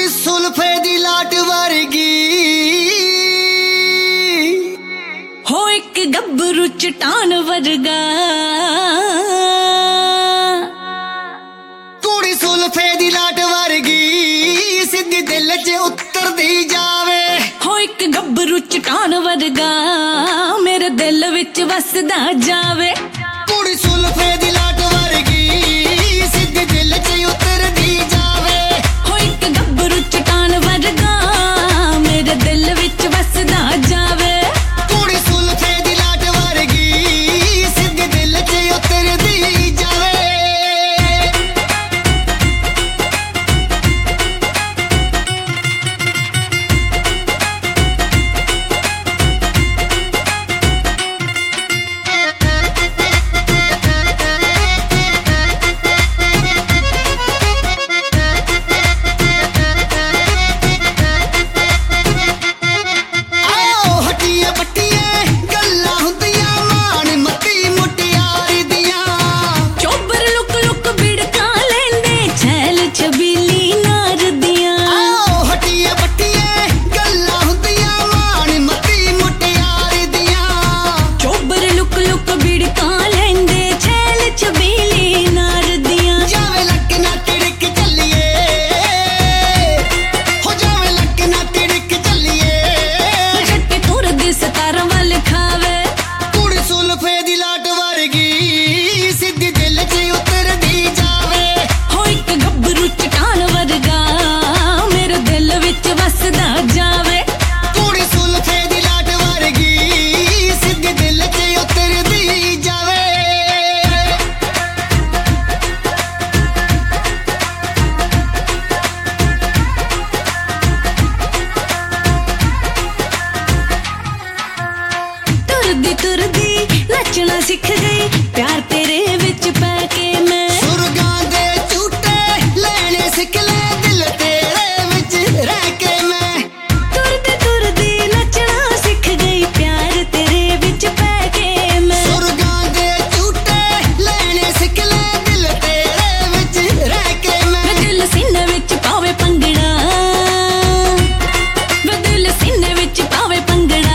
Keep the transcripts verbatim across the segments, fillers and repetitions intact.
ਸੁਲਫੇ ਦੀ ਲਾਟ ਵਰਗੀ ਹੋ ਇੱਕ ਗੱਭਰੂ ਚਟਾਨ ਵਰਗਾ ਕੁੜੀ ਸੁਲਫੇ ਦੀ ਲਾਟ ਵਰਗੀ ਸਿੱਧੀ ਦਿਲ 'ਚ ਉਤਰਦੀ ਜਾਵੇ ਹੋ ਇੱਕ ਗੱਭਰੂ ਚਟਾਨ ਵਰਗਾ ਮੇਰੇ ਦਿਲ ਵਿੱਚ ਵਸਦਾ ਜਾਵੇ ਕੁੜੀ ਸੁਲਫੇ ਦੀ ਲਾਟ ਵਰਗੀ ਸਿੱਧੀ ਦਿਲ 'ਚ ਉਤਰਦੀ ਜਾਵੇ ਹੋ ਇੱਕ ਗੱਭਰੂ ਚਟਾਨ ਵਰਗਾ ਮੇਰੇ ਦਿਲ ਵਿੱਚ ਵਸਦਾ ਜਾਵੇ ਕੁੜੀ ਸੁਲਫੇ ਦੀ ਲਾਟ ਵਰਗੀ ਸਿੱਧੀ ਦਿਲ 'ਚ ਉਤਰਦੀ ਜਾਵੇ ਤੁਰਦੀ ਨੱਚਣਾ ਸਿੱਖ ਗਈ ਪਿਆਰ ਤੇਰੇ ਵਿੱਚ ਪੈ ਕੇ ਮੈਂ ਸੁਰਗਾਂ ਦੇ ਝੂਟੇ ਲੈਣੇ ਸਿੱਖ ਲੈ ਦਿਲ ਤੇਰੇ ਵਿੱਚ ਰਹਿ ਕੇ ਮੈਂ ਤੁਰਦੀ ਤੁਰਦੀ ਨੱਚਣਾ ਸਿੱਖ ਗਈ ਪਿਆਰ ਤੇਰੇ ਵਿੱਚ ਪੈ ਕੇ ਮੈਂ ਸੁਰਗਾਂ ਦੇ ਝੂਟੇ ਲੈਣੇ ਸਿੱਖ ਲੈ ਦਿਲ ਤੇਰੇ ਵਿੱਚ ਰਹਿ ਕੇ ਮੈਂ ਦਿਲ ਸੀਨੇ ਵਿੱਚ ਪਾਵੇ ਪੰਗੜਾ ਵੇ ਦਿਲ ਸੀਨੇ ਵਿੱਚ ਪਾਵੇ ਪੰਗੜਾ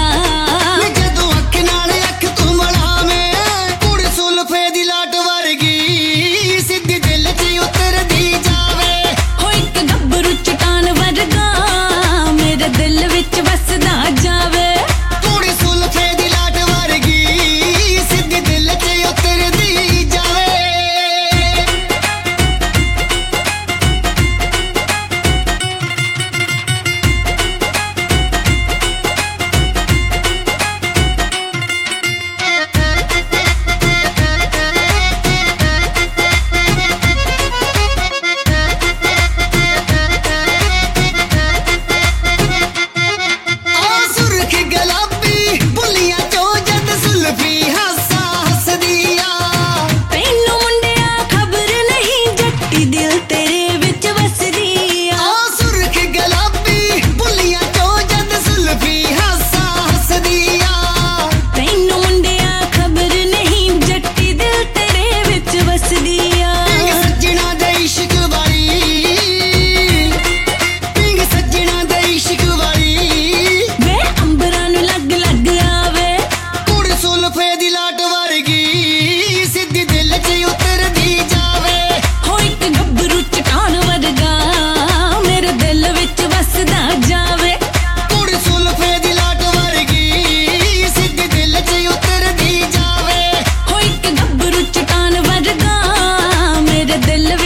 दिल